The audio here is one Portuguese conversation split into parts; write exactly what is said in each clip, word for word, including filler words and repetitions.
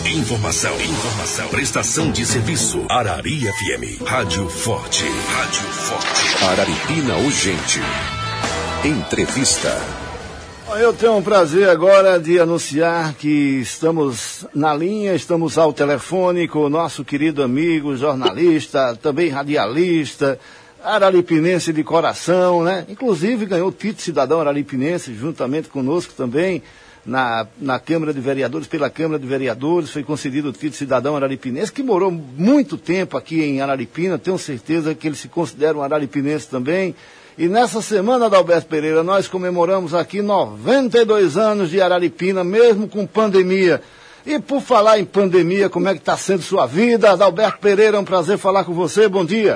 Informação, informação, prestação de serviço. Arari F M, Rádio Forte, Rádio Forte. Araripina Urgente. Entrevista. Eu tenho o prazer agora de anunciar que estamos na linha, estamos ao telefone com o nosso querido amigo, jornalista, também radialista, araripinense de coração, né? Inclusive ganhou o título de cidadão araripinense juntamente conosco também. Na, na Câmara de Vereadores, pela Câmara de Vereadores, foi concedido o título de cidadão araripinense, que morou muito tempo aqui em Araripina, tenho certeza que ele se considera um araripinense também. E nessa semana, Adalberto Pereira, nós comemoramos aqui noventa e dois anos de Araripina, mesmo com pandemia. E por falar em pandemia, como é que está sendo sua vida? Adalberto Pereira, é um prazer falar com você, bom dia.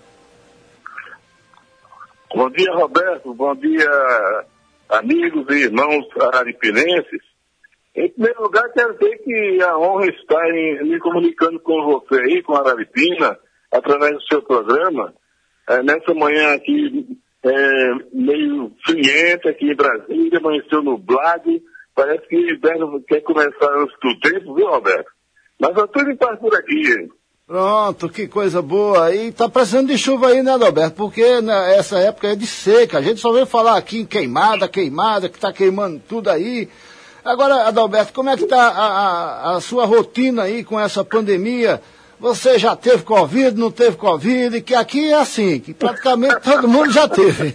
Bom dia, Roberto, bom dia, amigos e irmãos araripinenses. Em primeiro lugar, quero dizer que a honra está em me comunicando com você aí, com a Araripina, através do seu programa. É, nessa manhã aqui, é, meio frienta aqui em Brasília, amanheceu nublado, parece que o inverno quer começar antes do tempo, viu, Roberto? Mas é tudo em paz por aqui. Pronto, que coisa boa. E tá precisando de chuva aí, né, Adalberto? Porque né, essa época é de seca. A gente só veio falar aqui em queimada, queimada, que tá queimando tudo aí. Agora, Adalberto, como é que tá a, a, a sua rotina aí com essa pandemia? Você já teve Covid, não teve Covid? Que aqui é assim, que praticamente todo mundo já teve.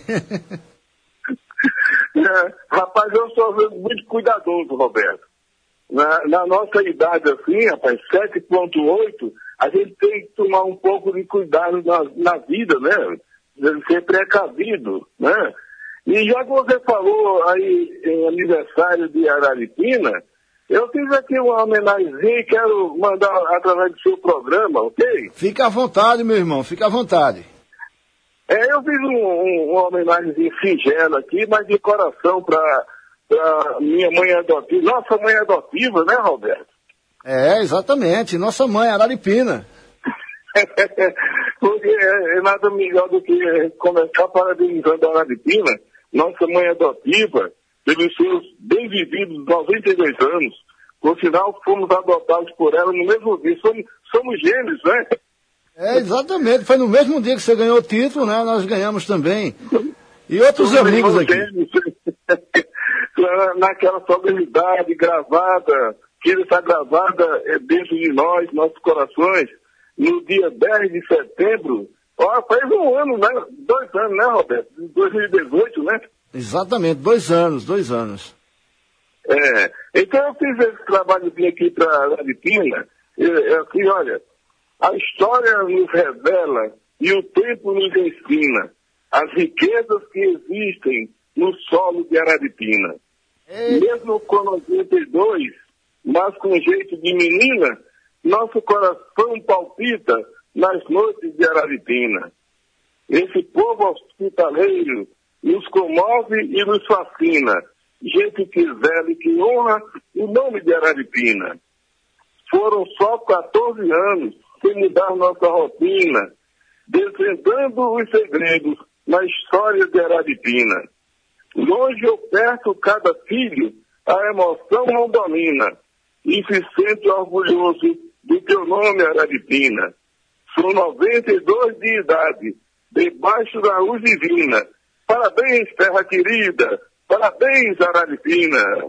É, rapaz, eu sou muito cuidadoso, Roberto. Na, na nossa idade assim, rapaz, sete ponto oito, a gente tem que tomar um pouco de cuidado na, na vida, né? Ser precavido, né? E já que você falou aí em aniversário de Araripina, eu fiz aqui uma homenagem e quero mandar através do seu programa, ok? Fica à vontade, meu irmão, fica à vontade. É, eu fiz um, um, uma homenagem singela aqui, mas de coração para minha mãe adotiva, nossa mãe adotiva, né, Roberto? É, exatamente, nossa mãe, Araripina. Porque é, é nada melhor do que começar parabenizando a Araripina, nossa mãe adotiva, pelos seus bem-vividos noventa e dois anos. Por sinal, fomos adotados por ela no mesmo dia. Somos, somos gêmeos, né? É, exatamente. Foi no mesmo dia que você ganhou o título, né? Nós ganhamos também. E outros somos amigos aqui. Gêmeos. Naquela solenidade gravada, que está gravada dentro de nós, nossos corações, no dia dez de setembro. Ó, faz um ano, né? Dois anos, né, Roberto? dois mil e dezoito, né? Exatamente, dois anos, dois anos. É, então eu fiz esse trabalho aqui para a Araripina, assim, olha, a história nos revela e o tempo nos ensina as riquezas que existem no solo de Araripina. É. Mesmo com noventa e dois, mas com jeito de menina, nosso coração palpita nas noites de Araripina. Esse povo hospitaleiro nos comove e nos fascina. Gente que zela e que honra o nome de Araripina. Foram só quatorze anos sem mudar nossa rotina, desvendando os segredos na história de Araripina. Longe ou perto, cada filho, a emoção não domina e se sente orgulhoso do teu nome, Araripina. São noventa e dois de idade, debaixo da luz divina. Parabéns, terra querida. Parabéns, Araripina.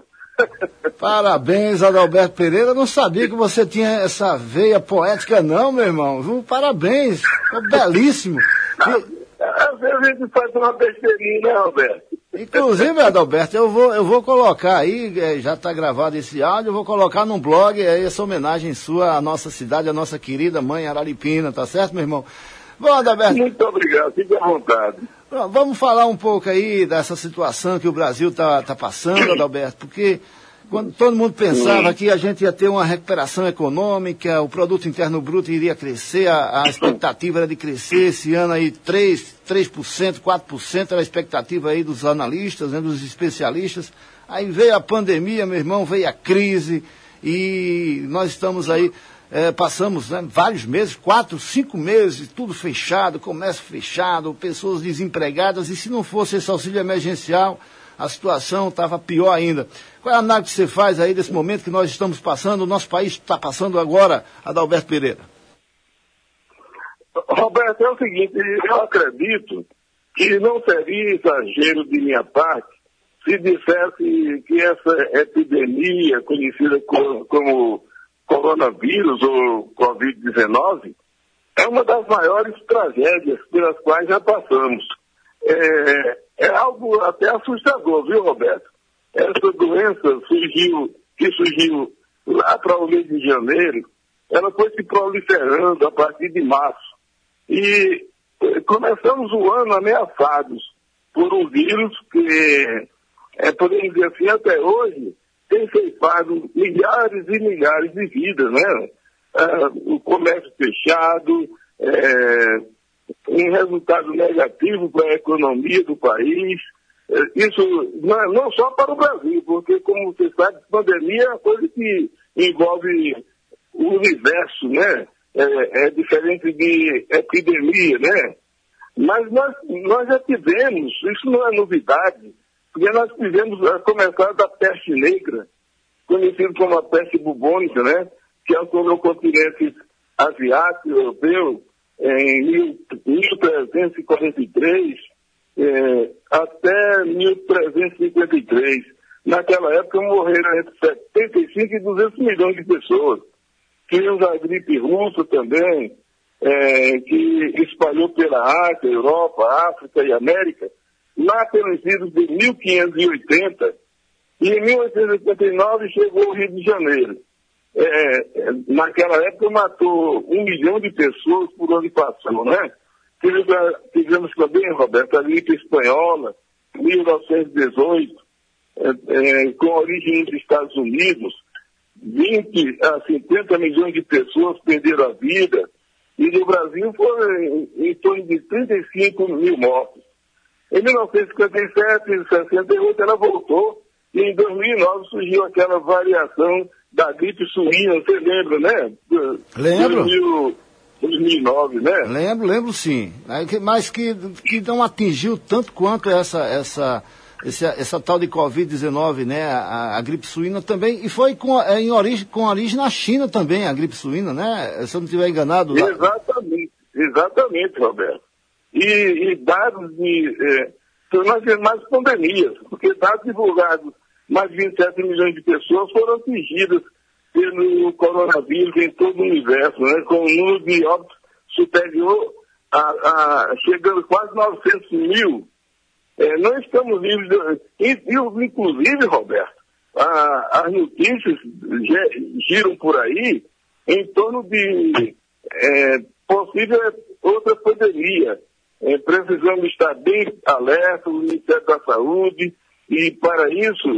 Parabéns, Adalberto Pereira. Eu não sabia que você tinha essa veia poética, não, meu irmão. Parabéns. Ficou belíssimo. E... Às vezes a gente faz uma besteirinha, né, Roberto? Inclusive, Adalberto, eu vou, eu vou colocar aí, já está gravado esse áudio, eu vou colocar num blog aí essa homenagem sua à nossa cidade, à nossa querida mãe Araripina, tá certo, meu irmão? Bom, Adalberto. Muito obrigado, fique à vontade. Vamos falar um pouco aí dessa situação que o Brasil está tá passando, Adalberto, porque quando todo mundo pensava que a gente ia ter uma recuperação econômica, o produto interno bruto iria crescer, a, a expectativa era de crescer esse ano aí três por cento, quatro por cento era a expectativa aí dos analistas, né, dos especialistas. Aí veio a pandemia, meu irmão, veio a crise e nós estamos aí, é, passamos né, vários meses, quatro, cinco meses, tudo fechado, comércio fechado, pessoas desempregadas, e se não fosse esse auxílio emergencial, a situação estava pior ainda. Qual é a análise que você faz aí desse momento que nós estamos passando, o nosso país está passando agora, Adalberto Pereira? Roberto, é o seguinte, eu acredito que não seria exagero de minha parte se dissesse que essa epidemia conhecida como, como coronavírus ou covid dezenove é uma das maiores tragédias pelas quais já passamos. É, é algo até assustador, viu, Roberto? Essa doença surgiu, que surgiu lá para o mês de janeiro, ela foi se proliferando a partir de março. E começamos o ano ameaçados por um vírus que, é, podemos dizer assim, até hoje, tem ceifado milhares e milhares de vidas, né? Ah, o comércio fechado, é, um resultado negativo para a economia do país. É, isso não, não só para o Brasil, porque, como você sabe, pandemia é uma coisa que envolve o universo, né? É, é diferente de epidemia, né? Mas nós, nós já tivemos, isso não é novidade, porque nós tivemos, a começar da peste negra, conhecido como a peste bubônica, né? Que ocorreu no continente asiático, europeu, em mil trezentos e quarenta e três é, até mil trezentos e cinquenta e três. Naquela época morreram entre setenta e cinco e duzentos milhões de pessoas. Tivemos a gripe russa também, é, que espalhou pela Ásia, Europa, África e América, lá pelos idos de mil quinhentos e oitenta, e em mil oitocentos e oitenta e nove chegou o Rio de Janeiro. É, naquela época matou um milhão de pessoas por onde passou, né? Tivemos, tivemos também, Roberto, a gripe espanhola, mil novecentos e dezoito, é, é, com origem nos Estados Unidos, vinte a cinquenta milhões de pessoas perderam a vida, e no Brasil foi em, em torno de trinta e cinco mil mortos. Em mil novecentos e cinquenta e sete e sessenta e oito ela voltou, e em dois mil e nove surgiu aquela variação da gripe suína, você lembra, né? Lembro. dois mil e nove, né? Lembro, lembro sim. Mas que, que não atingiu tanto quanto essa... essa... Essa, essa tal de covid dezenove, né, a, a gripe suína também, e foi com, é, em origem, com origem na China também, a gripe suína, né, se eu não estiver enganado. Lá... Exatamente, exatamente, Roberto. E, e dados de, é, nós temos mais pandemias, porque dados divulgados, mais de vinte e sete milhões de pessoas foram atingidas pelo coronavírus em todo o universo, né, com um número de óbitos superior a, a chegando quase novecentos mil. É, não estamos livres, de, inclusive, Roberto, a, as notícias giram por aí em torno de é, possível outra pandemia. É, precisamos estar bem alerta, o Ministério da Saúde, e para isso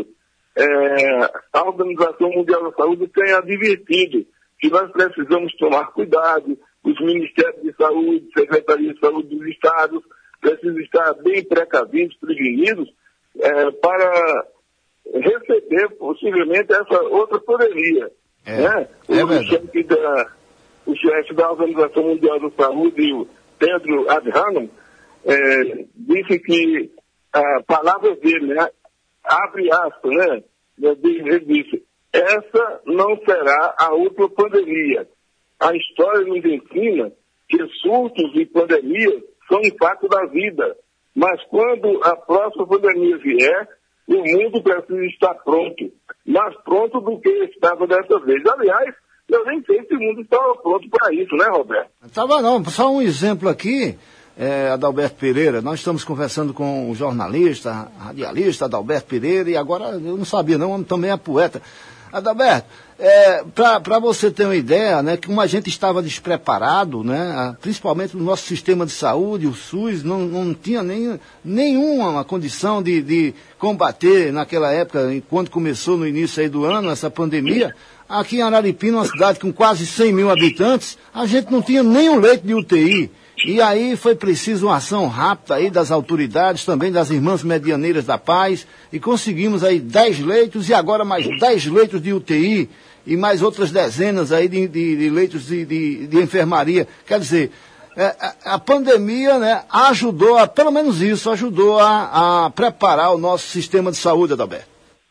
é, a Organização Mundial da Saúde tem advertido que nós precisamos tomar cuidado, os Ministérios de Saúde, Secretaria de Saúde dos Estados, precisam estar bem precavidos, prevenidos, é, para receber possivelmente essa outra pandemia. É, né? é o, chefe da, o chefe da Organização Mundial da Saúde, o Pedro Adhanom, é, disse que a palavra dele, né, abre aspas, né, ele disse, essa não será a outra pandemia. A história nos ensina que surtos e pandemias são um fato da vida. Mas quando a próxima pandemia vier, o mundo precisa estar pronto. Mais pronto do que estava dessa vez. Aliás, eu nem sei se o mundo estava pronto para isso, né, Roberto? Estava não. Só um exemplo aqui, é, Adalberto Pereira. Nós estamos conversando com o jornalista, radialista Adalberto Pereira, e agora eu não sabia não, também é poeta. Adalberto, é, para você ter uma ideia, né, que como a gente estava despreparado, né, principalmente no nosso sistema de saúde, o SUS não, não tinha nem, nenhuma condição de, de combater naquela época, quando começou no início aí do ano, essa pandemia. Aqui em Araripina, uma cidade com quase cem mil habitantes, a gente não tinha nenhum leito de U T I. E aí foi preciso uma ação rápida aí das autoridades, também das Irmãs Medianeiras da Paz, e conseguimos aí dez leitos e agora mais dez leitos de U T I e mais outras dezenas aí de, de, de leitos de, de, de enfermaria. Quer dizer, É, a, a pandemia, né, ajudou, a, pelo menos isso, ajudou a, a preparar o nosso sistema de saúde, Adalberto.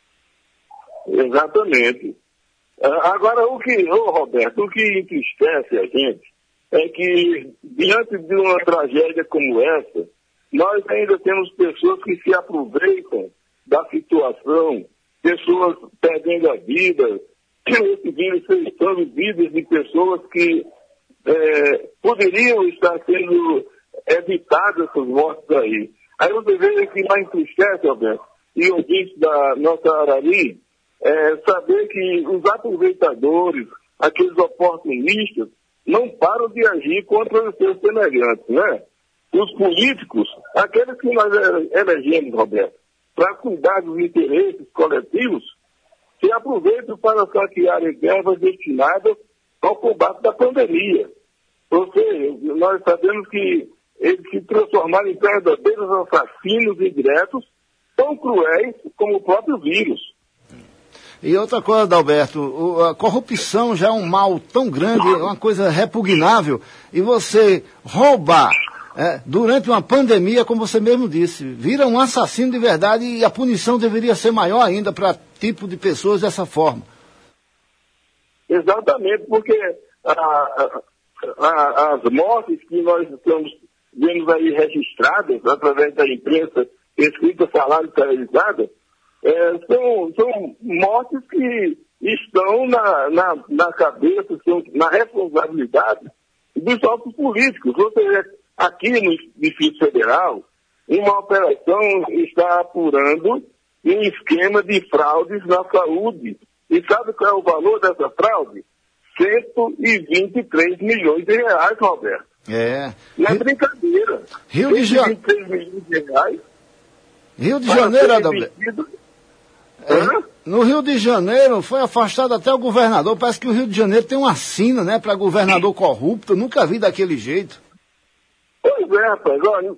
Exatamente. Agora, o que, ô Roberto, o que entristece a gente é que, diante de uma tragédia como essa, nós ainda temos pessoas que se aproveitam da situação, pessoas perdendo a vida, esse vírus ceifando vidas de pessoas que é, poderiam estar sendo evitadas essas mortes aí. Aí você vê que mais entristece, Roberto, e eu disse da nossa Arari, é, saber que os aproveitadores, aqueles oportunistas, não param de agir contra os seus semelhantes, né? Os políticos, aqueles que nós elegemos, Roberto, para cuidar dos interesses coletivos, se aproveitam para saquearem verbas destinadas ao combate da pandemia. Ou seja, nós sabemos que eles se transformaram em verdadeiros assassinos indiretos, tão cruéis como o próprio vírus. E outra coisa, Adalberto, a corrupção já é um mal tão grande, é uma coisa repugnável, e você roubar é, durante uma pandemia, como você mesmo disse, vira um assassino de verdade e a punição deveria ser maior ainda para tipo de pessoas dessa forma. Exatamente, porque a, a, a, as mortes que nós estamos vendo aí registradas através da imprensa escrita, falada e televisada, É, são, são mortes que estão na, na, na cabeça, são, na responsabilidade dos próprios políticos. Ou seja, aqui no Distrito Federal, uma operação está apurando um esquema de fraudes na saúde. E sabe qual é o valor dessa fraude? cento e vinte e três milhões de reais, Roberto. É. Não é brincadeira. Rio de Janeiro. cento e vinte e três milhões de reais. Rio de Janeiro, Adalberto. É, no Rio de Janeiro foi afastado até o governador. Parece que o Rio de Janeiro tem uma sina, né, para governador corrupto. Eu nunca vi daquele jeito. Pois é, rapaz. Olha,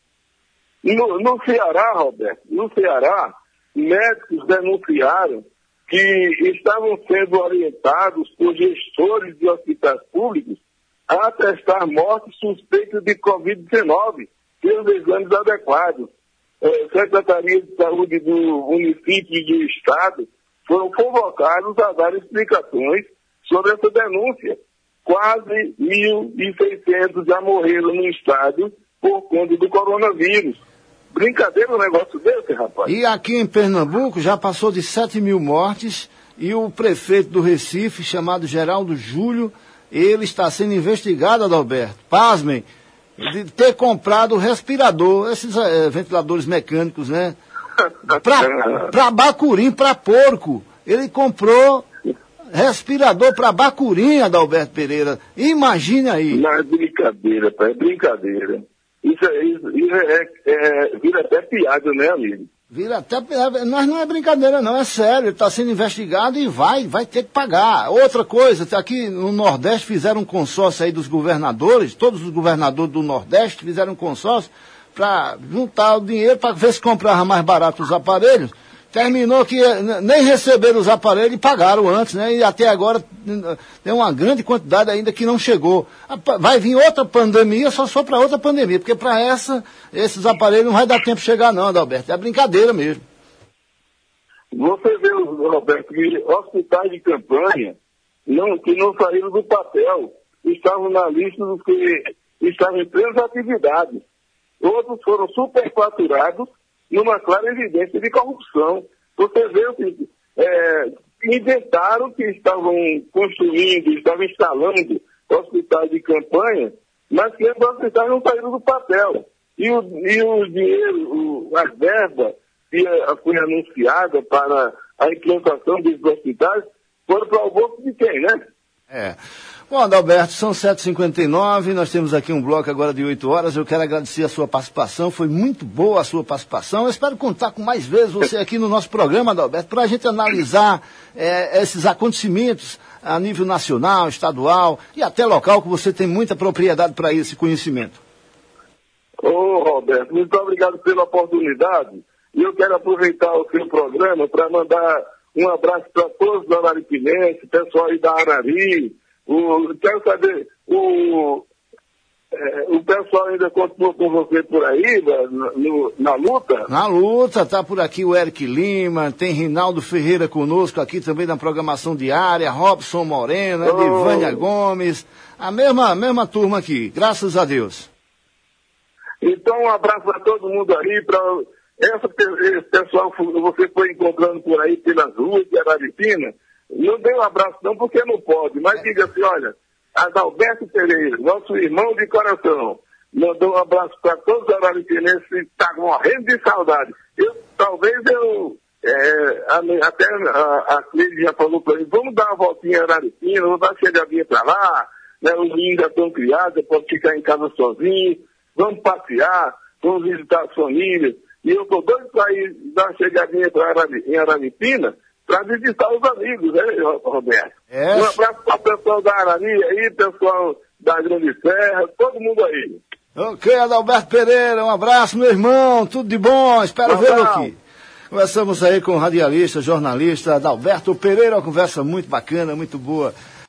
no, no Ceará, Roberto, no Ceará, médicos denunciaram que estavam sendo orientados por gestores de hospitais públicos a atestar mortes suspeitas de covid dezenove pelos exames adequados. Secretaria de Saúde do município e do Estado foram convocados a dar explicações sobre essa denúncia. Quase mil e seiscentos já morreram no Estado por conta do coronavírus. Brincadeira um negócio desse, rapaz. E aqui em Pernambuco já passou de sete mil mortes e o prefeito do Recife, chamado Geraldo Júlio, ele está sendo investigado, Adalberto. Pasmem. De ter comprado respirador, esses é, ventiladores mecânicos, né? Para bacurim, para porco. Ele comprou respirador para bacurim, Adalberto Pereira. Imagine aí. Não é brincadeira, pai, é brincadeira. Isso, é, isso, isso é, é, vira até piada, né, amigo? Vira até piada. Mas não é brincadeira, não, é sério. Ele está sendo investigado e vai, vai ter que pagar. Outra coisa, aqui no Nordeste fizeram um consórcio aí dos governadores, todos os governadores do Nordeste fizeram um consórcio para juntar o dinheiro para ver se comprava mais barato os aparelhos. Terminou que nem receberam os aparelhos e pagaram antes, né? E até agora tem uma grande quantidade ainda que não chegou. Vai vir outra pandemia, só só para outra pandemia, porque para essa, esses aparelhos não vai dar tempo de chegar não, Adalberto. É brincadeira mesmo. Você vê, Roberto, que hospitais de campanha não, que não saíram do papel, estavam na lista dos que estavam em plenas atividades. Outros foram superfaturados numa clara evidência de corrupção. Você vê que é, inventaram que estavam construindo, estavam instalando hospitais de campanha, mas que os hospitais não saíram do papel. E o, e o dinheiro, o, a verba que foi anunciada para a implantação desses hospitais foram para o bolso de quem, né? É. Bom, Adalberto, são sete e cinquenta e nove, nós temos aqui um bloco agora de oito horas, eu quero agradecer a sua participação, foi muito boa a sua participação, eu espero contar com mais vezes você aqui no nosso programa, Adalberto, para a gente analisar é, esses acontecimentos a nível nacional, estadual e até local, que você tem muita propriedade para esse conhecimento. Ô, Roberto, muito obrigado pela oportunidade, e eu quero aproveitar o seu programa para mandar um abraço para todos da Araripinense, pessoal aí da Arari. O, quero saber, o, É, o pessoal ainda continua com você por aí, na, no, na luta? Na luta, tá por aqui o Eric Lima, tem Rinaldo Ferreira conosco aqui também na programação diária, Robson Moreno, oh. Edivânia Gomes, a mesma, a mesma turma aqui, graças a Deus. Então, um abraço a todo mundo aí, para esse pessoal que você foi encontrando por aí pelas ruas de Araripina. Não dê um abraço não, porque não pode, mas é. diga assim, olha, Adalberto Pereira, nosso irmão de coração, mandou um abraço para todos os araripinenses que estão morrendo de saudade. Eu, talvez eu, é, a, até a, a Cleide já falou para mim, vamos dar uma voltinha em Araripina, vamos dar uma chegadinha para lá, né, os meninos já estão criados, pode ficar em casa sozinho, vamos passear, vamos visitar as famílias. E eu estou doido para ir dar uma chegadinha pra Arari, em Araripina, para visitar os amigos, né, Roberto? É. Um abraço para o pessoal da Arari aí, pessoal da Grande Serra, todo mundo aí. Ok, Adalberto Pereira, um abraço, meu irmão, tudo de bom, espero vê-lo aqui. Conversamos aí com o radialista, jornalista Adalberto Pereira, uma conversa muito bacana, muito boa.